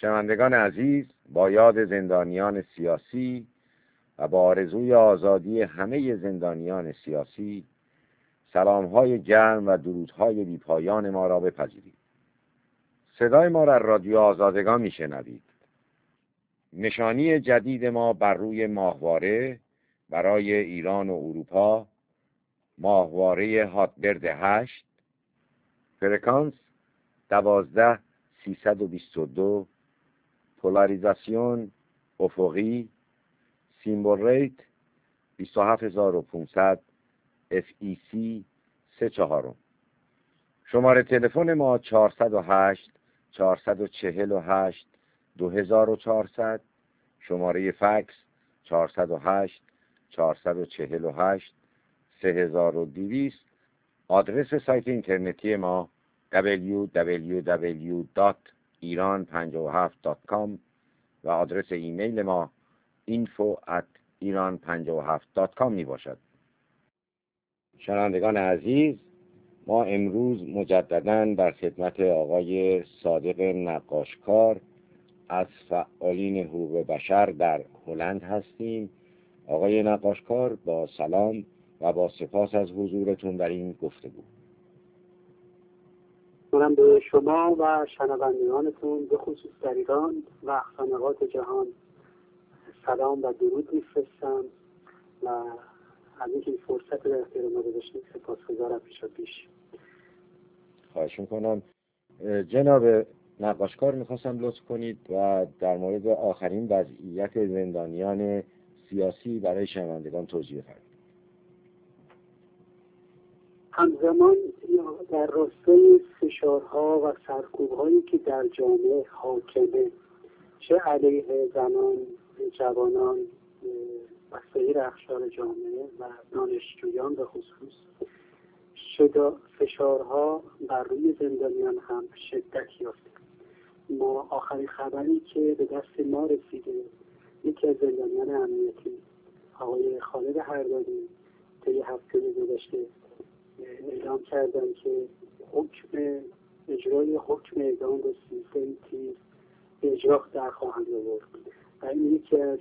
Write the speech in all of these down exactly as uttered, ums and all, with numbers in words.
شنوندگان عزیز، با یاد زندانیان سیاسی و با آرزوی آزادی همه زندانیان سیاسی، سلام‌های گرم و درودهای بی‌پایان ما را بپذیرید. صدای ما را رادیو آزادگان میشنوید. نشانی جدید ما بر روی ماهواره برای ایران و اروپا، ماهواره هاتبرد هشت، فرکانس دوازده سیصد و بیست و دو، پولاریزاسیون افقی، سیمبل ریت بیست و هفت هزار و پانصد، اف ای سی سه چهارم. شماره تلفن ما چهارصد و هشت چهارصد و چهل و هشت دو هزار و چهارصد، شماره فکس چهارصد و هشت چهارصد و چهل و هشت سه هزار و دویست. آدرس سایت اینترنتی ما دبلیو دبلیو دبلیو دات ایران پنجاه و هفت دات کام و آدرس ایمیل ما اینفو ات ایران پنجاه و هفت دات کام می باشد. شنوندگان عزیز، ما امروز مجدداً در خدمت آقای صادق نقاشکار از فعالین حقوق بشر در هلند هستیم. آقای نقاشکار، با سلام و با سپاس از حضورتون در این گفتگو. منم به شما و شنوندگانتون به خصوص در ایران و اقصا نقاط جهان سلام و درود میفرستم و از اینکه این فرصت رو اختیار ما گذاشتید سپاسگزارم پیشا پیش. خواهش میکنم. جناب نقاشکار، میخواستم لطف کنید و در مورد آخرین وضعیت زندانیان سیاسی برای شنوندگان توضیح فرمایید. همزمان در راستای فشارها و سرکوب‌هایی که در جامعه حاکمه، چه علیه زنان، جوانان و سایر اقشار جامعه و دانشجویان به خصوص، شدا فشارها بر روی زندانیان هم شدت یافته. ما آخرین خبری که به دست ما رسیده، یکی از زندانیان امنیتی آقای خالد هردانی طی هفته گذشته اعلام کردن که حکم اجرای حکم اعدام رو سیزده تیر به اجرا در خواهند آورد و این یکی از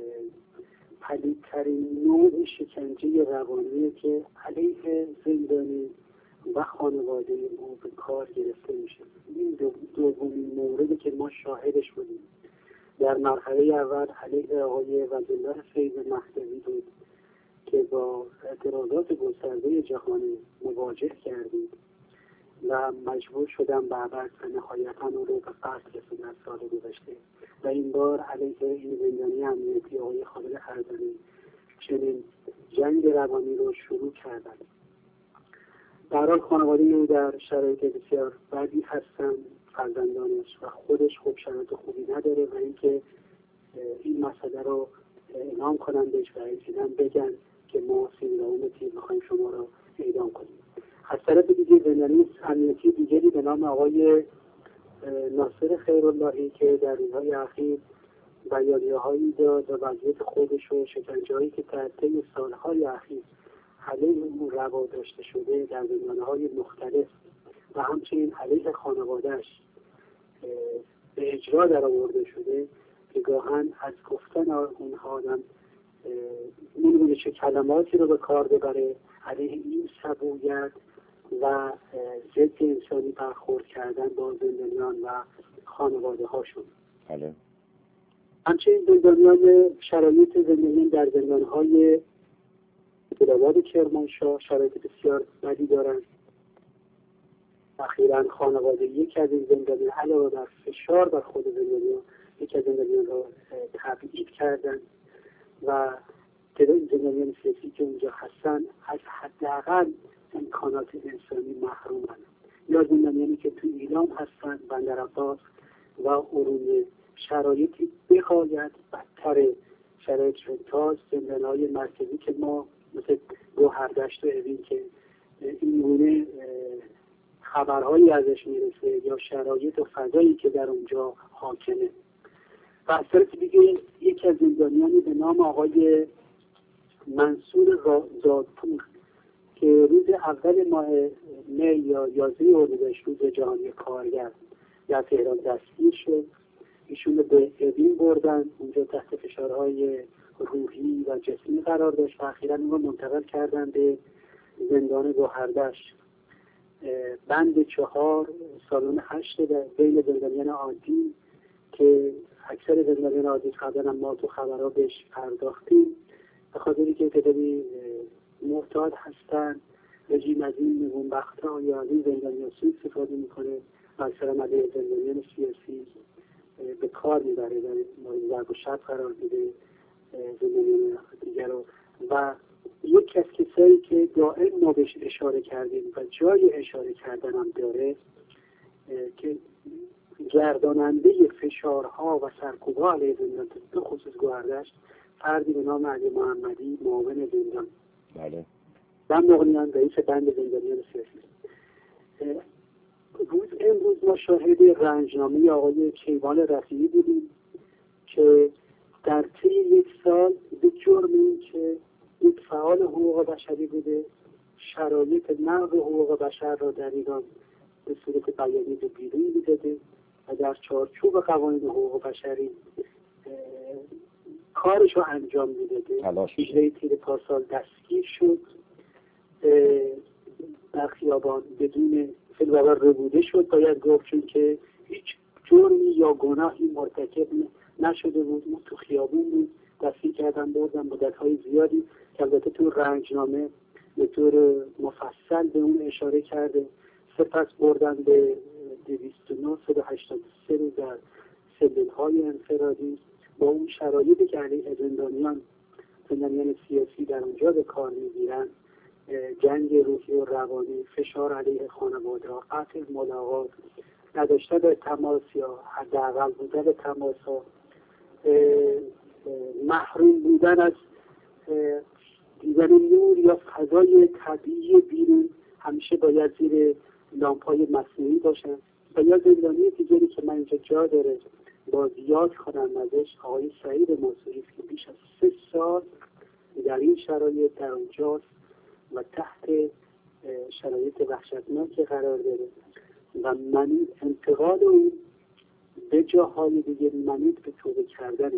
پلیدترین نوع شکنجه روانی که علیه زندانی و خانواده او به کار گرفته میشه. این دومین موردی که ما شاهدش بودیم. در مرحله اول علیه آقای وزیرالله فیض مهدوی بود که با اعتراضات گسترده جهانی مواجه کردیم و مجبور شدم بعد و نهایتا او رو به فصل رسوندن از سال گذشته و این بار علیه این زندانی امنیتی آقای خالد هردانی چنین جنگ روانی رو شروع کردن. در حال خانواده او در شرایط بسیار بدی هستن، فرزندانش و خودش خوب شرایط خوبی نداره و اینکه این مسئله رو اعلام کنن بهش و رسیدن بگن که ما سیزدهم تیر میخوایم شما رو اعدام کنیم. از طرف دیگه زندانی امنیتی دیگری به نام آقای ناصر خیراللهی که در روزهای اخیر بیانیه‌هایی داد و وضعیت خودش و شکنجه‌هایی که در طی سالهای اخیر علیه او روا داشته شده در زندان‌های مختلف و همچنین علیه خانواده‌اش به اجرا در آورده شده که گاهن از گفتن اونها آدم نمی‌دونه چه کلماتی رو به کار ببره علیه این سبویت و ضد انسانی برخورد کردن با زندانیان و خانواده هاشون. بله. همچنین زندانیان شرایط زندگی در زندانهای بلاد کرمانشاه شرایط بسیار بدی دارند. اخیراً خانواده یک از این زندانیان علاوه بر فشار بر خود زندانیان یک از زندانیان را تبعید کردند و تعداد زندانیان سیاسی که اونجا هستن از حداقل امکانات انسانی محرومند. یا زندانیانی که تو ایلام هستن، بندر عباس و ارومیه شرایطی بخواید بدتر شرایط شد تا زندانهای مرکزی که ما مثل گوهردشت و اوین که این گونه خبرهایی ازش میرسه یا شرایط و فضایی که در اونجا حاکمه. و از طرف دیگه یکی از زندانیانی به نام آقای منصور زادپور که روز اول ماه می یا یازده اردیبهشت روز جهانی کارگر در تهران دستگیر شد، ایشون رو به اوین بردن، اونجا تحت فشارهای روحی و جسمی قرار داشت و اخیراً اون رو منتقل کردن به زندان گوهردش. بند چهار سالن هشت بین زندانیان عادی که اکثر زندانیان عادی قبلا هم ما تو خبرها بهش پرداختیم، به خاطری که تعدادی معتاد هستن، رژیم از این نگونبخت‌ها یا از این زندانیان سوء استفاده میکنه و اکثرا علیه زندانیان سیاسی به کار میبره، در مورد ضرب و شتم قرار میده زندانیان دیگر رو. و یکی از کسایی که دائم ما بهش اشاره کردیم و جای اشاره کردن هم داره که گرداننده فشارها و سرکوب‌ها علیه زندان به خصوص گوهردش، فردی به نام علی محمدی، معاون زندان بله و مقنیان رئیس بند زندانیان سیاسی. روز امروز ما شاهد رنجنامه آقای کیوان رفیعی بودیم که در طی یک سال به جرم این که یک فعال حقوق بشری بوده، شرایط نقض حقوق بشر را در ایران به صورت بیانی به بیرون می‌داده و در چارچوب قوانین حقوق بشری کارش رو انجام می‌داده. هجده تیر پارسال دستگیر شد در خیابان بدون فی‌الواقع ربوده شد، باید گفت، چون که هیچ جرمی یا گناهی مرتکب نشده بود. اون تو خیابون بود، دستگیر کردن بردن مدت‌های زیادی که البته تو رنجنامه به طور مفصل به اون اشاره کرده. سپس بردن به دویست و نه صد و هشتاد و سه روز در سلول‌های انفرادی با اون شرایطی که علیه زندانیان زندانیان سیاسی در اونجا به کار می‌گیرن، جنگ روحی و روانی، فشار علیه خانواده‌ها، قطع ملاقات، نداشتن تماس یا حداقل بودن تماس‌ها، محروم بودن از دیدن نور یا فضای طبیعی بیرون، همیشه باید زیر لامپ‌های مصنوعی باشن. و یا زندانی دیگری که من اینجا جا داره باز یاد کنم ازش، آقای سعید منصوری که بیش از سه سال در این شرایط در اونجاست و تحت شرایط وحشتناکی قرار داره و من انتقاد اون به جاهای دیگه منید به توبه کردنه.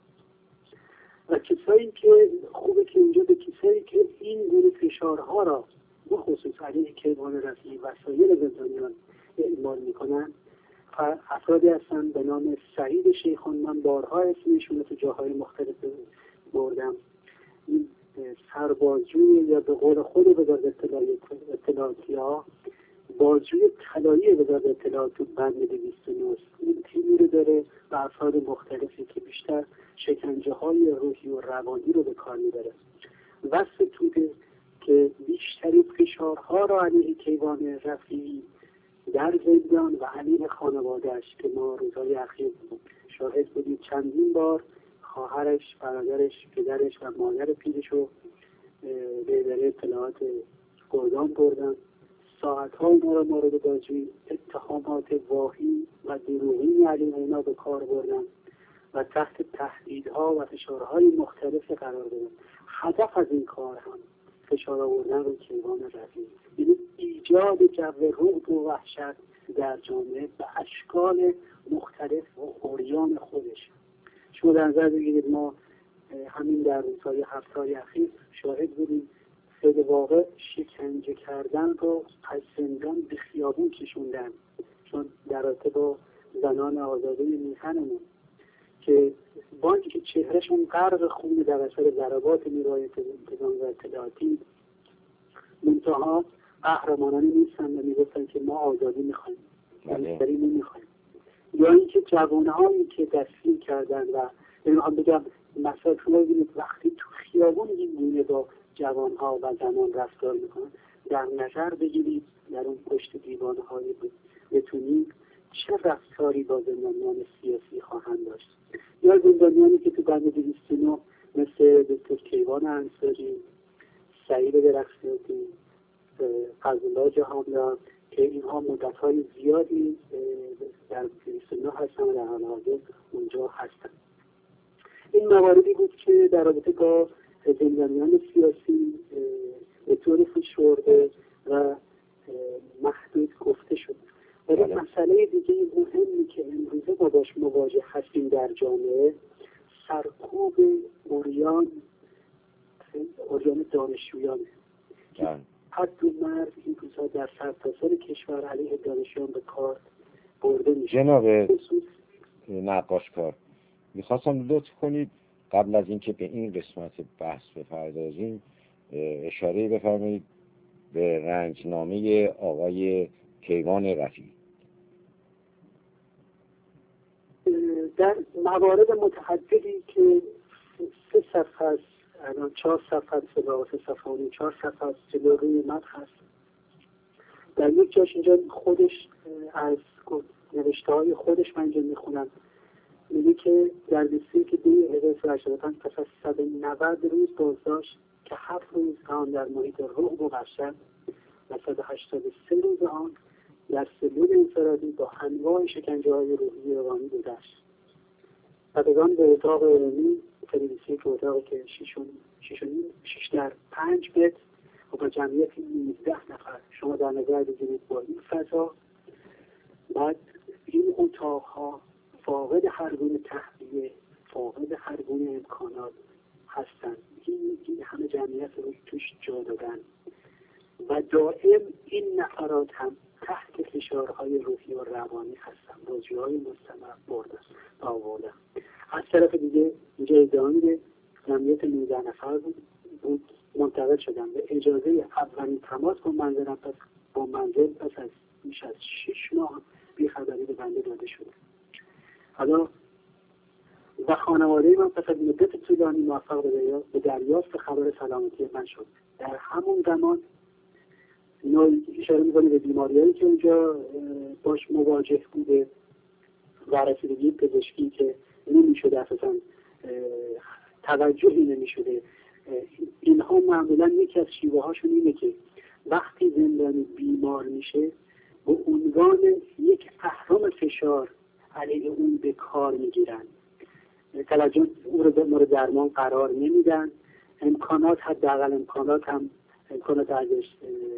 و کسایی که خوبه که اینجا به کسایی که این گونه فشارها را به خصوص علیه کیوان رفیعی و سایر زندانیان اعمال میکنن، افرادی هستن به نام سعید شیخان. من بارها اسمشون رو تو جاهای مختلف بردم. این سربازجوی یا به قول خود وزارت اطلاعاتی ها بازجوی طلایی وزارت اطلاعات تو بند دویست و نه این تیمی رو داره و افراد مختلفی که بیشتر شکنجه های روحی و روانی رو به کار میبره. وصف توده که بیشتری فشارها را علیه کیوان رفیعی در زندان و علیه خانوادهش که ما روزهای اخیر شاهد بودیم، چندین بار خواهرش، برادرش، پدرش و مادر پیرش رو به اداره اطلاعات گردان بردن. ساعت‌ها اینا رو مورد بازجویی، اتهامات واهی و دروغین علیه اینا به کار بردن و تحت تهدیدها و فشارهای مختلف قرار دادن. هدف از این کار هم فشار آوردن رو کیوان رفیعی، یعنی ایجاد جو رعب و وحشت در جامعه به اشکال مختلف و عریان خودش. شما در نظر بگیرید ما همین در روزهای هفته‌های اخیر شاهد بودیم به واقع شکنجه کردن رو از زندان به خیابون کشوندن، چون در رابطه با زنان آزاده میهنمون که با اینکه چهرهشون غرق خون در اثر ضربات نیروهای انتظامی و اطلاعاتی، منتها قهرمانانه نیستن و میگفتن که ما آزادی میخوایم، مستری نمیخوایم. یا اینکه جوانهایی که دستگیر کردن و میخوام بگم مثلا شما ببینید وقتی تو خیابون این گونه با جوانها و زنان رفتار میکنن، در نظر بگیرید در اون پشت دیوانهای بتونید چه رفتاری با زندانیان سیاسی خواهند داشت. یا زندانیانی که تو بند دویست و نه مثل دکتر کیوان انصاری، سعید درخشی‌آتی، فضلالله جهانیان که اینها مدت‌های زیادی در دویست و نه هستن و در حال حاضر اونجا هستن. این مواردی بود که در رابطه با زندانیان سیاسی به طور فشرده و محدود گفته شد. ولی مسئله مسئله دیگه مهمی که امروزه ما باش مواجه هستیم در جامعه، سرکوب اوریان اوریان دانشجویانه که حد و مرز این روزها در سرتاسر کشور علیه دانشجویان به کار برده میشه. جناب نقاشکار، میخواستم لطف کنید قبل از اینکه به این قسمت بحث بپردازیم اشاره بفرمایید به رنجنامه آقای کیوان رفیعی. در موارد متعددی که سه صفحه است، الان چهار صفحه است، سه صفحه و چهار صفحه است، جلو روی متن هست. در یک جاش اینجا خودش از نوشته های خودش من اینجا میخونم، میگه که در بیستی که دوی هزار و سیصد و هشتاد و پنج پس از صد و نود روز بازداشت که هفت روز آن در محیط روح و وحشت و صد و هشتاد و سه روز آن در سلول انفرادی با انواع شکنجه های روحی و روانی گذشت. پدگان به اتاق علمی تلویزیون که اتاقی که شش در پنج متر و با جمعیت نوزده نفر شما در نظر بگیرید با این فضا، بعد این اتاقها فاقد هر گونه تهویه، فاقد هر گونه امکانات هستند. این, این همه جمعیت رو توش جا دادن و دائم این نفرات هم تحت فشارهای روحی و روانی هستن، بازجوهای مستمر بردن و آوردن. از طرف دیگه اینجا ادعا میده جمعیت نوزده نفر بود, بود منتقل شدن به اجازه اولین تماس با منزل پس با منزل پس از بیش از شش ماه بیخبری به بنده داده شده. حالا و خانواده من پس از مدت طولانی موفق به دریافت خبر سلامتی من شد. در همون زمان نوعی اشاره می‌کنه به بیماریایی که اونجا باش مواجه بوده و رسیدگی پزشکی که نمی‌شده، اساساً توجهی نمی‌شده. اینها معمولاً یکی از شیوه‌هاشون اینه که وقتی زندانی بیمار میشه به عنوان یک اهرم فشار علیه اون به کار میگیرن، توجه اون رو به مورد درمان قرار نمیدن، امکانات حداقل امکانات هم امکانات ازش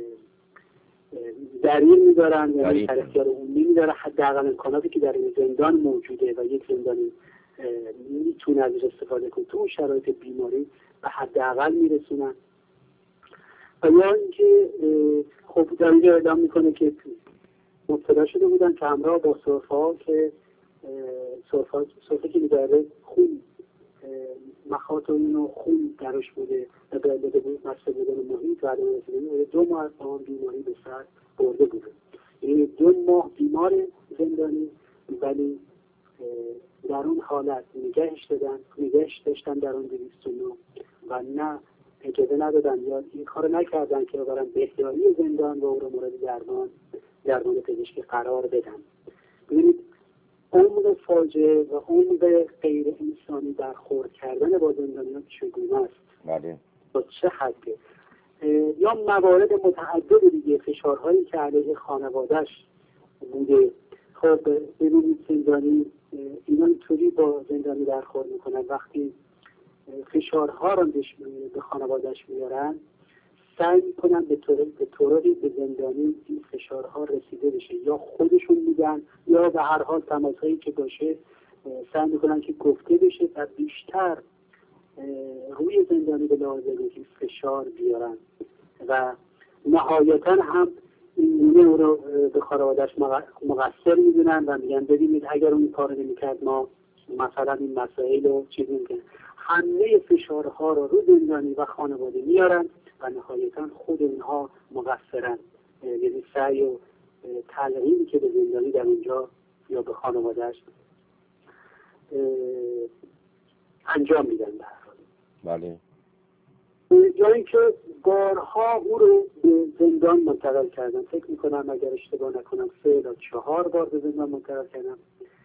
دریل میدارن، یعنی در اختیار اون نمیداره، حداقل امکاناتی که در این زندان موجوده و یک زندانی میتونه ازش استفاده کنه تو شرایط بیماری و حداقل میرسونن. و یا اینکه خب در اینجا اعلام میکنه که مبتلا شده بودن که همراه با سرفه‌ها که سرفه که میداره خون مخاط و خون درش بوده و به علت بود مسئله بودن محیط و عدم رسیدگی دو ماه از آن بیماری به سر برده بوده. یعنی دو ماه بیمار زندانی ولی در اون حالت نگهش دادن نگهش داشتن در اون دویست و نه و نه اجازه ندادن یا این کار نکردن که برن بهداری زندان و او رو مورد درمان درمان پزشکی قرار بدن. ببینید عمق فاجعه و عمق غیر انسانی برخورد کردن با زندانیان چگونه است؟ بله. با چه حده؟ یا موارد متعدد دیگه، فشارهایی که علیه خانواده‌اش بوده. خب ببینید زندانی اینا اینطوری با زندانی برخورد میکنن، وقتی فشارها رو به خانواده‌اش میارن سعی میکنن به طوری به طوری به زندانی این فشارها رسیده بشه، یا خودشون میدن یا به هر حال تماسایی که باشه سعی میکنن که گفته بشه و بیشتر روی زندانی به لحاظ روحی فشار بیارن و نهایتا هم این گونه رو به خانواده‌اش مقصر میدونن و میگن ببینید اگر اون کار نمیکرد ما مثلا این مسائل رو چیزی میکنن. همه فشارها رو رو زندانی و خانواده میارن و نهایتا خود اینها مقصرن، یعنی سعی و تلقینی که به زندانی در اونجا یا به خانواده‌اش انجام میدن. بله. جایی که بارها او رو به زندان منتقل کردن، فکر میکنم اگر اشتباه نکنم سه یا چهار بار به زندان منتقل کردن.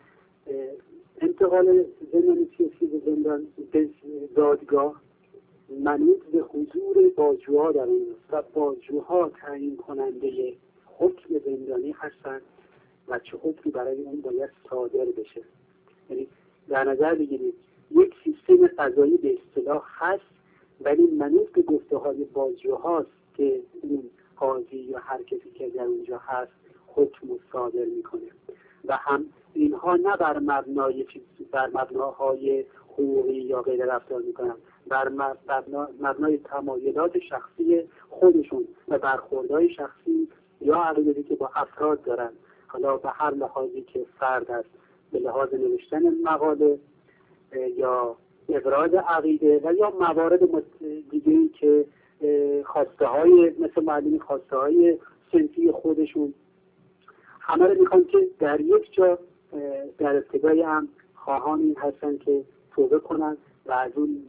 انتقال زندانی سیاسی به زندان به دادگاه منوط به حضور بازجوها در این و بازجوها تعیین کننده حکم زندانی هستند و چه حکمی برای اون باید صادر بشه. یعنی در نظر بگیرید یک سیستم قضایی به اصطلاح هست ولی منوط به گفته های بازجوهاست که اون قاضی یا هر کسی که در اونجا هست حکم صادر میکنه. و هم اینها نه بر مبنای بر مبناهای حقوقی یا غیره رفتار میکنن، بر مبنا... مبنای تمایلات شخصی خودشون و برخوردهای شخصی یا عقیده‌ای که با افراد دارن، حالا به هر لحاظی که فرد است، به لحاظ نوشتن مقاله یا ابراز عقیده و یا موارد دیگه‌ای که خواسته های مثل معلومی خواسته های صنفی خودشون همه رو میخوان که در یک جا در ابتدای هم خواهان این هستن که توبه کنن و از اون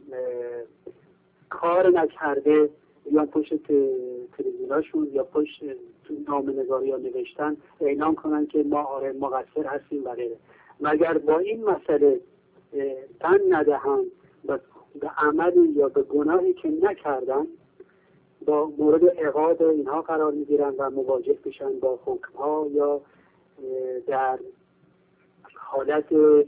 کار نکرده یا پشت تلویزیوناشون یا پشت نامه‌نگاری یا نوشتن اعلام کنن که ما آره مقصر هستیم و غیره. مگر با این مسئله تن ندهن به عملی یا به گناهی که نکردن، با مورد عقاب اینها قرار میگیرن و مواجه بشن با حکمها یا در حالت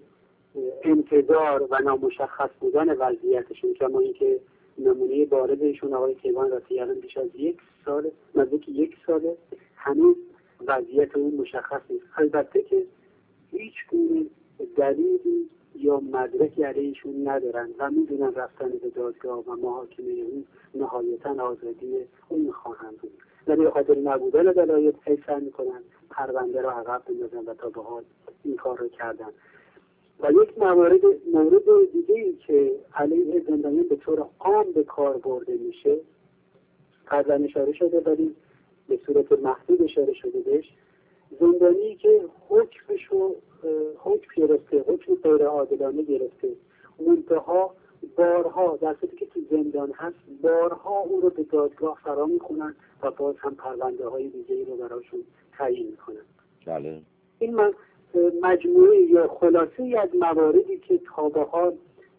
انتظار و نامشخص بودن وضعیتشون. کما اینکه نمونه بارز ایشون آقای کیوان رفیعی الان بیش از یک سال نزدیک یک ساله هنوز وضعیت اون مشخص نیست. البته که هیچ گونه دلیلی یا مدرکی علیهشون ندارن و میدونن رفتن به دادگاه و محاکمه اون نهایتا آزادی اون خواهند بود، ولی به خاطر نبودن دلایل سعی میکنن پرونده را عقب بندازن و تا به حال این کار رو کردن. و یک موارد مورد دیگه‌ای که علیه زندانیان به طور عام به کار برده میشه، قبلا اشاره شده ولی به صورت محدود اشاره شده بهش، زندانی که حکمشو حکم گرفته، حکم غیر عادلانه گرفته، منتها بارها در صورتی که تو زندان هست بارها او رو به دادگاه فرا میخونن و باز هم پرونده های دیگه‌ای رو براشون تعیین میکنن. بله. این من مجموعه یا خلاصه از مواردی که تا به حال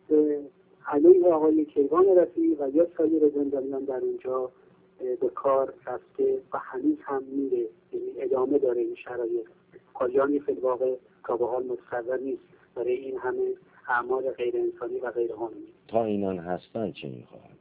علیه آقای کیوان رفیعی و یا سایر زندانیان در اونجا به کار رفته و هنوز هم میره، یعنی ادامه داره این شرایط. پایانی فی الواقع تا به حال متصور نیست برای این همه اعمال غیر انسانی و غیر قانونی. تا اینان هستند چنین خواهد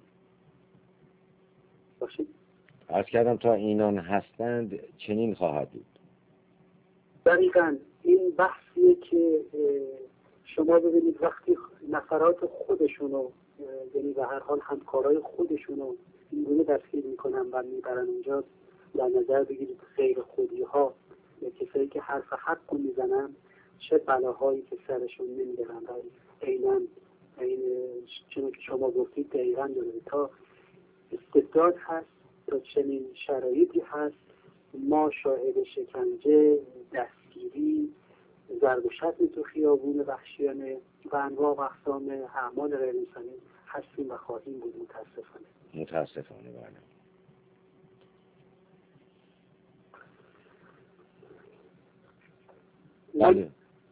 باشید. عرض کردم تا اینان هستند چنین خواهد بود. دقیقاً این بحثیه که شما ببینید وقتی نفرات خودشونو، یعنی به هر حال همکارای خودشونو اینگونه دستگیر میکنن و میبرن اونجا، در نظر بگیرید غیر خودی ها یا کسایی که حرف حق رو میزنن چه بلاهایی که سرشون نمیدارن و عیناً این چون که شما گفتید دقیقاً داره تا استبداد هست، تا چنین شرایطی هست ما شاهد شکنجه، دستگیری، ضرب و شتم تو خیابون وحشیانه و انواع و اقسام اعمال غیر انسانی هستیم و خواهیم بود متاسفانه. متاسفانه بله. بله.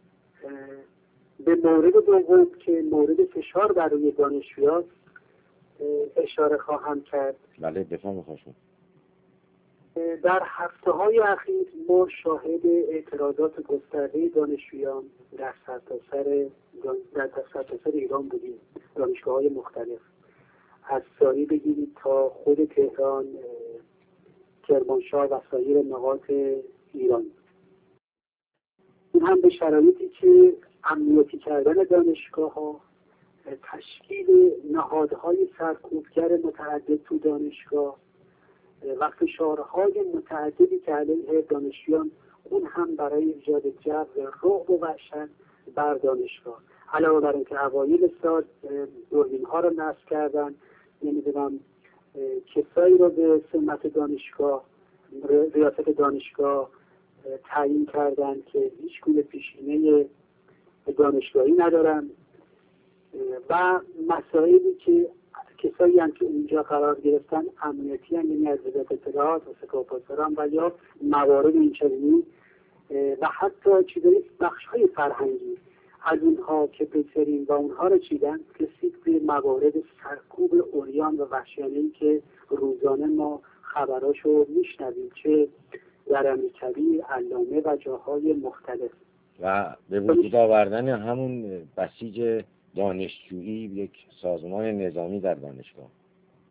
به مورد دوم که مورد فشار برای دانشجویان اشاره خواهم کرد. بله بفرمایید خواهشم. در هفته های اخیر ما شاهد اعتراضات گسترده دانشجویان در سرتاسر در سرتاسر ایران بودیم. دانشگاه های مختلف از ساری بگیرید تا خود تهران، کرمانشاه و سایر نقاط ایران. این هم به شرایطی که امنیتی کردن دانشگاه ها، تشکیل نهادهای سرکوبگر متعدد تو دانشگاه و فشارهای متعددی که علیه دانشجویان، اون هم برای ایجاد جو رعب و وحشت بر دانشگاه. علاوه بر اینکه اوایل سال دوربین‌ها رو نصب کردن، نمیدونم کسایی رو به سمت دانشگاه، ریاست دانشگاه تعیین کردن که هیچ گونه پیشینه دانشگاهی ندارن و مسائلی که کسایی هم که اونجا قرار گرفتن امنیتی هم، یعنی از وزارت اطلاعات و سکاپاسران و یا موارد اینچنینی و حتی چیزایی بخش‌های فرهنگی از اونها که بگذاریم و اونها رو چیدن، رسید به موارد سرکوب عریان و وحشیانه‌ای که روزانه ما خبراشو میشنویم، چه در امیرکبیر، علامه و جاهای مختلف و به وجود آوردن همون بسیج دانشجویی، یک سازمان نظامی در دانشگاه.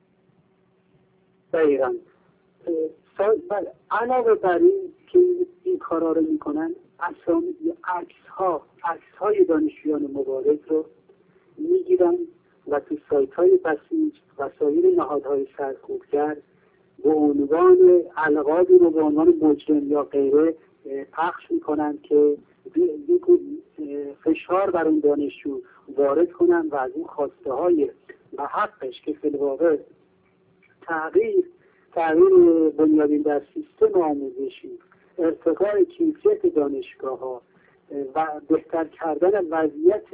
دقیقاً. علاوه بر این که این کارا رو میکنن اسامی عکس ها عکس های دانشجویان مبارز رو میگیرن و تو سایت های بسیج و سایر نهادهای سرکوبگر به عنوان القابی رو به عنوان مجرم یا غیره پخش میکنن که فشار بر اون دانشجو وارد کنن و از اون خواسته های و حقش که فی الواقع تغییر تغییر بنیادین در سیستم آموزشی، ارتقاء کیفیت دانشگاه ها و بهتر کردن وضعیت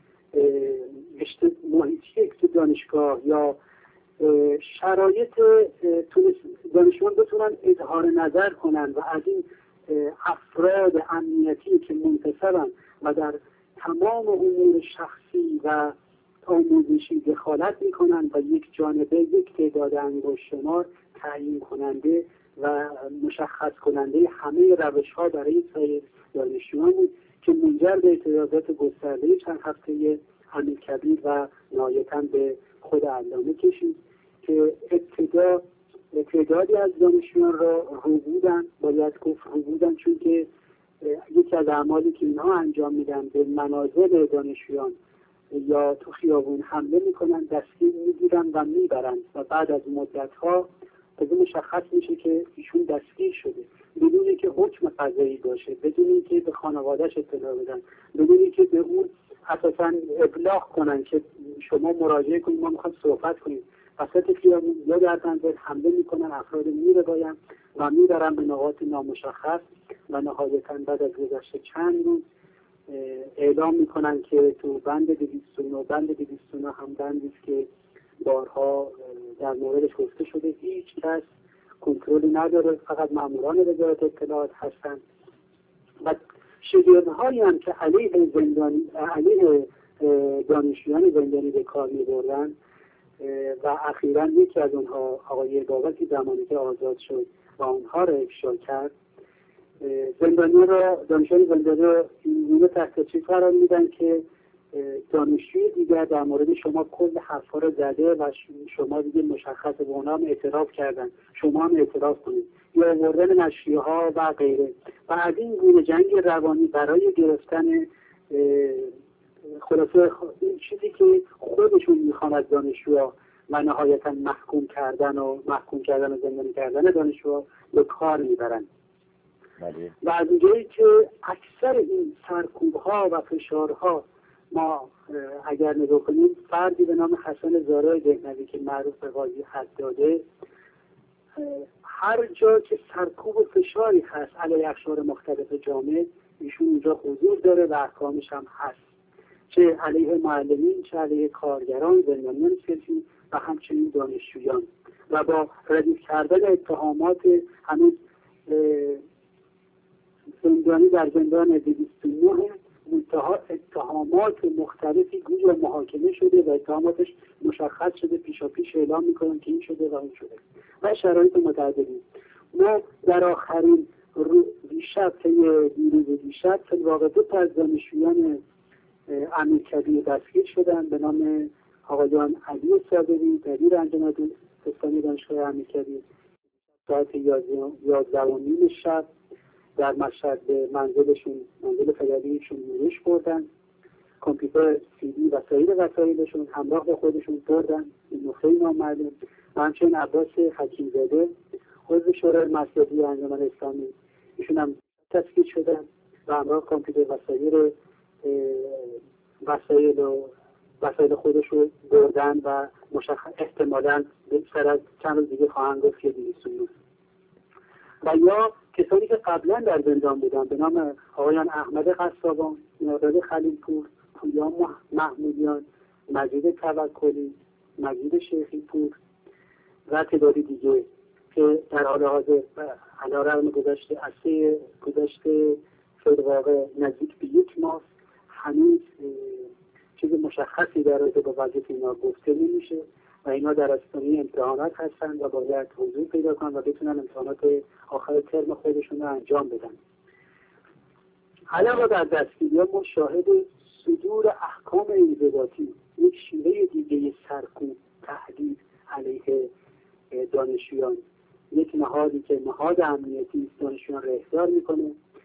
محیطی تو دانشگاه یا شرایط دانشجویان بتونن اظهار نظر کنن و از این افراد امنیتی که منتصبن و در تمام امور شخصی و آموزشی دخالت میکنن و یک جانبه یک تعداد انگشت شمار تعیین کننده و مشخص کننده همه روش ها برای سایر دانشجویان بود که منجر به اعتراضات گسترده چند هفته امیرکبیر و نهایتاً به خود علامه کشید که ابتدا تعدادی از دانشجویان را رو بودن، باید گفت رو بودن، چون که یکی از اعمالی که اینها انجام میدن به منازل دانشجویان یا تو خیابون حمله میکنن، دستگیر میگیرن و میبرن و بعد از مدتها از مشخص میشه که ایشون دستگیر شده بدون که حکم قضایی باشه، بدون که به خانواده‌اش اطلاع بدن، بدون که به اون اساساً ابلاغ کنن که شما مراجعه کنید، ما میخوایم صحبت کنیم. وسط خیابون یا در منزل حمله میکنن، افراد میرباین و میبرن به نقاط نامشخص و نهایتاً بعد از گذشت چند روز اعلام میکنن که تو بند دویست و نه بند دویست و نه هم بندی است که بارها در موردش گفته شده، هیچ کس کنترلی نداره، فقط ماموران وزارت اطلاعات هستن و شگردهایی هم که علیه زندانی علیه دانشجویان زندانی به کار میبردن و اخیراً یکی از اونها آقای بابکی زمانی که آزاد شد و اونها را افشا کرد، زندانی را دانشجویان زندانی را اینگونه تحت چیز قرار میدن که دانشجوی دیگر در مورد شما کل حرفا رو زده و شما دیگه مشخص به اونها هم اعتراف کردن، شما هم اعتراف کنید، یا آوردن نشریه ها و غیره و از این گونه جنگ روانی برای گرفتن خلاصه این چیزی که خودشون میخوان از دانشجوها و نهایتا محکوم کردن و محکوم کردن و زندانی کردن دانشجوها به کار میبرن. و از اونجایی که اکثر این سرکوبها و فشارها ما اگر نگاه کنیم، فردی به نام حسن زارای دهنوی که معروف به قاضی حداده، هر جا که سرکوب و فشاری هست علیه اقشار مختلف جامعه ایشون اونجا حضور داره و احکامش هم هست، چه علیه معلمین، چه علیه کارگران، زندانیان سیاسی و همچنین دانشجویان و با ردیف کردن اتهامات هنوز زندانی در زندان دویست و نه منتها اتهامات مختلفی گویا محاکمه شده و اتهاماتش مشخص شده، پیشا پیش اعلام میکنن که این شده و اون شده و شرایط متعددی. ما در آخرین دیشب که دیروز دیشب فی الواقع دو تا از دانشجویان امیرکبیر دستگیر شدن به نام آقایان علی صابری دبیر انجمن اسلامی دانشگاه امیرکبیر ساعت یازده و نیم شب در مشهد به منزلشون منزل پدریشون یورش بردن، کامپیوتر، سی دی و سایر وسایلشون همراه با خودشون بردن. این نکته نامعلوم. و همچنین عباس حکیمزاده عضو شورای مسئولی انجمن اسلامی، ایشون هم دستگیر شدن و همراه کامپیوتر و سایر وسایل و وسایل خودش رو بردن و مشخص احتمالاً بیشتر از چند روز دیگه خواهند گفت که دویست و نه. و یا کسانی که قبلا در زندان بودن به نام آقایان احمد قصابان، مرداد خلیلپور، پویا محمودیان، مجید توکلی، مجید شیخی پور و تعدادی دیگه که در حال حاضر علیرغم گذشته عرصه گذشته فی الواقع نزدیک به یک ماه هنوز چیز مشخصی در رابطه با وضعیت اینا گفته نمیشه و اینا در آستانه امتحانات هستن و باید حضور پیدا کنن و بتونن امتحانات آخر ترم خودشون رو انجام بدن. علاوه بر دستگیری‌ها ما شاهد صدور احکام انضباطی، یک شیوه دیگه سرکوب، تهدید علیه دانشجویان، یک نهادی که نهاد امنیتی دانشجویان را احضار میکنه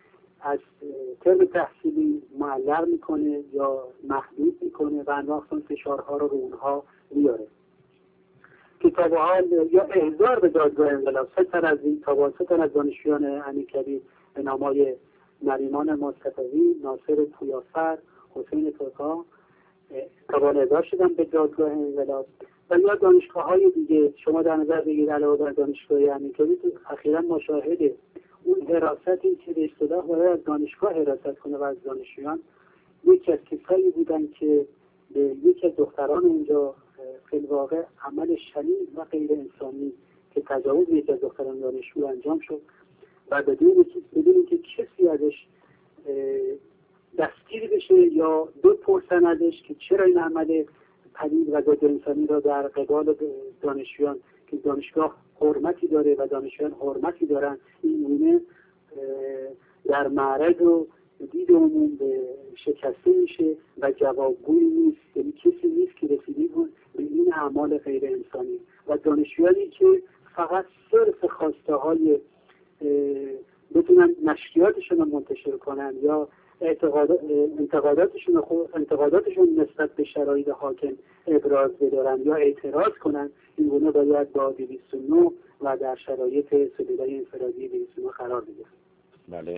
از ترم تحصیلی معلق میکنه یا محدود میکنه و انداختن فشارها رو رو اونها میاره. که تا به حال یا احضار به دادگاه انقلاب سه تن از این توسط از دانشجویان امیرکبیر به نامای نریمان مصطفی، ناصر پویافر، حسین ترکا توان احضار شدن به دادگاه انقلاب. و یا دانشگاه های دیگه شما در نظر بگیرید علاوه بر دانشگاه امیرکبیر اخیراً مشاهد اون حراستی که به اصطلاح باید از دانشگاه حراست کنه و از دانشجویان، یکی از کسایی بودن که به یکی از دختران اونجا فی الواقع عمل شنیع و غیر انسانی که تجاوز یکی از دختران دانشجو انجام شد و بدون بدون اینکه کسی ازش دستگیر بشه یا بپرسن ازش که چرا این عمل پلید و ضد انسانی را در قبال دانشجویان که دانشگاه حرمتی داره و دانشجویان حرمتی دارن، این گونه در معرض و دید عموم به شکسته میشه و جوابگویی نیست. یعنی کسی نیست که رسیدگی کن به این اعمال غیر انسانی و دانشجویانی که فقط صرف خواسته های بتونن نشریاتشون رو منتشر کنن یا انتقاداتشون انتقاداتشون نسبت به شرایط حاکم ابراز بدارن یا اعتراض کنن، این گونه باید با دویست و نه و در شرایط سلولای انفرادی دویست و نه قرار بگیرن. بله.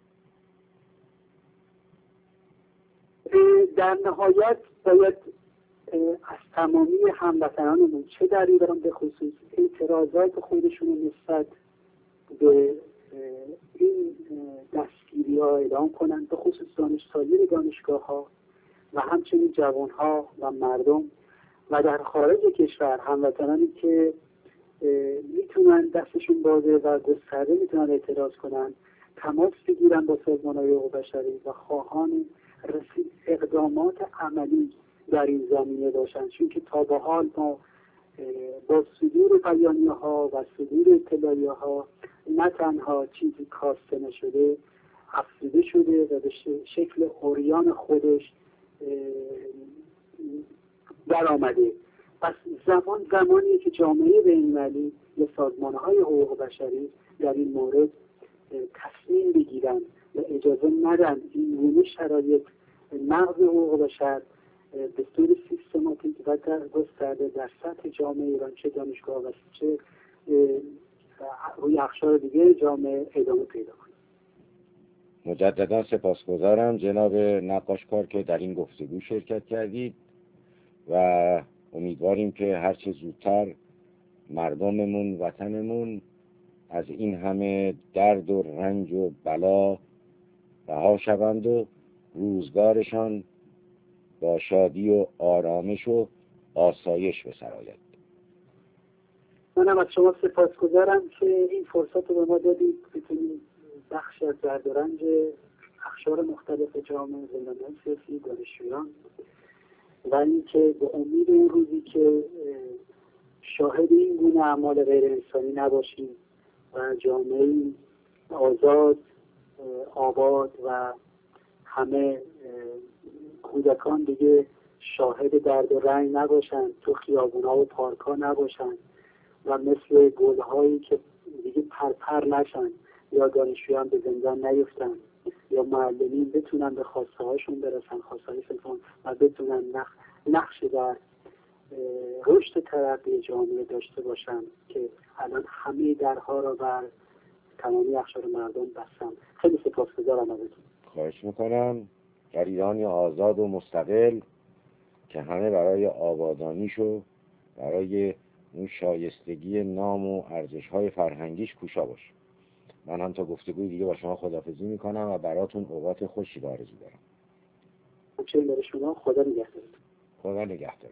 در نهایت باید از تمامی هموطنانمون چه در ایران به خصوص اعتراضات خودشون رو نسبت به این دستگیری ها اعلام کنند، به خصوص دانشسالار دانشگاه ها و همچنین جوان ها و مردم و در خارج کشور هموطنانی که میتونن دستشون بازه و گسترده میتونن اعتراض کنن، تماس بگیرن با سازمان های حقوق بشری و خواهان رسید اقدامات عملی در این زمینه باشن. چون که تا به حال ما با صدور بیانیه ها و صدور اطلاعیه ها نه تنها چیزی کاسته نشده، افزوده شده و به شکل عریان خودش در آمده. پس زمان زمانیه که جامعه بین‌المللی یا سازمان‌های حقوق بشری در این مورد تصمیم بگیرن و اجازه ندن این گونه شرایط نقض حقوق بشر به صورت سیستماتیک و در گسترده در سطح جامعه ایران، چه دانشگاه و چه روی اقشار دیگه جامعه ادامه پیدا کنه. مجددا سپاسگزارم جناب نقاشکار که در این گفتگو شرکت کردید و امیدواریم که هرچه زودتر مردممون، وطنمون از این همه درد و رنج و بلا رها شوند و روزگارشان با شادی و آرامش و آسایش به سر آید. منم از شما سپاسگزارم که این فرصت رو به ما دادید بتونیم بخش از درد و رنج اقشار مختلف جامعه، زندانیان سیاسی، دانشجویان و اینکه به امید اون روزی که شاهد این گونه اعمال غیر انسانی نباشیم و جامعه آزاد، آباد و همه کودکان دیگه شاهد درد و رنج نباشن، تو خیابونا و پارکا نباشن و مثل گلهایی که دیگه پرپر نشن یا دانشجویان به زندان نیفتن یا معلمین بتونن به خواسته هاشون برسن، خواسته های سنفان و بتونن نقش, نقش در رشد ترقی جامعه داشته باشن که الان همه درها را بر تمامی اقشار مردم بستن. خیلی سپاسگزارم ازتون. خواهش میکنم. در ایرانی آزاد و مستقل که همه برای آبادانیش و برای اون شایستگی نام و ارزش‌های فرهنگیش کوشا باش. من هم تا گفتگوی دیگه با شما خداحافظی میکنم و براتون اوقات خوشی آرزو دارم. همچنین برای شما. خدا نگهدار. خدا نگهدار.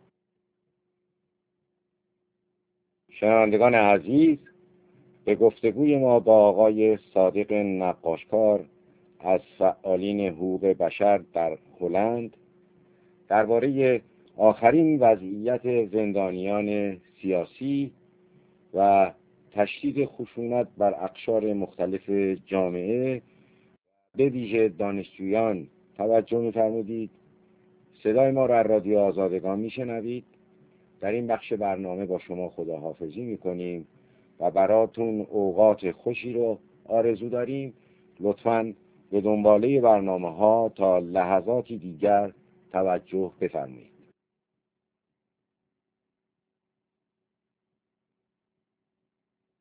شنوندگان عزیز، به گفتگوی ما با آقای صادق نقاشکار از فعالین حقوق بشر در هلند درباره آخرین وضعیت زندانیان سیاسی و تشدید خشونت بر اقشار مختلف جامعه به ویژه دانشجویان توجه می‌فرمودید. صدای ما را از رادیو آزادگان میشنوید. در این بخش برنامه با شما خداحافظی میکنیم و براتون اوقات خوشی رو آرزو داریم. لطفاً به دنباله برنامه ها تا لحظاتی دیگر توجه بفرمایید.